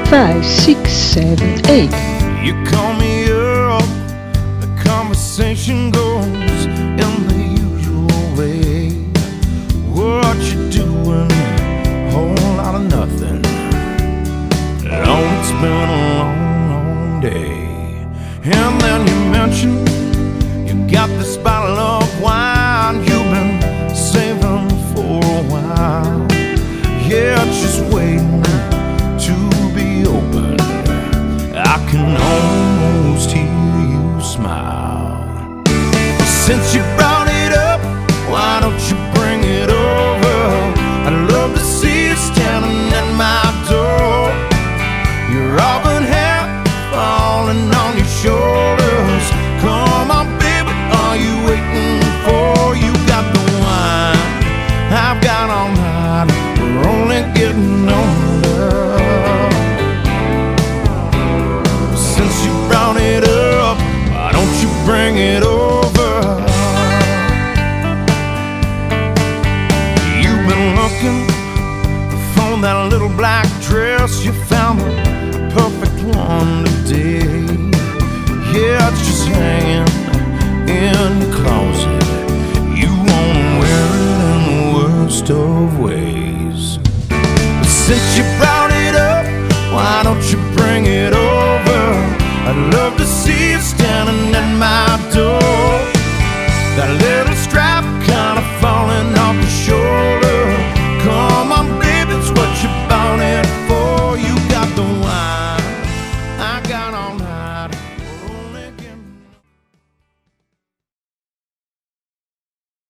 5, 6, 7, 8. You call me up, the conversation goes in the usual way. What you doing? Whole lot of nothing. Long, it's been a long, long day. And then you mention you got this bottle of wine you've been saving for a while. Yeah, just waiting to be open. I can almost hear you smile. Since you brought it up, why don't you bring it over? I'd love to see you standing at my door. Your auburn hair falling on your shoulders. Come on, baby, are you waiting for? You got the wine, I've got all night. We're only getting older. Since you brought it up, why don't you bring it over? You've been looking for that little black dress. You found the perfect one today. Yeah, it's just hanging in the closet. You won't wear it in the worst of ways. But since you brought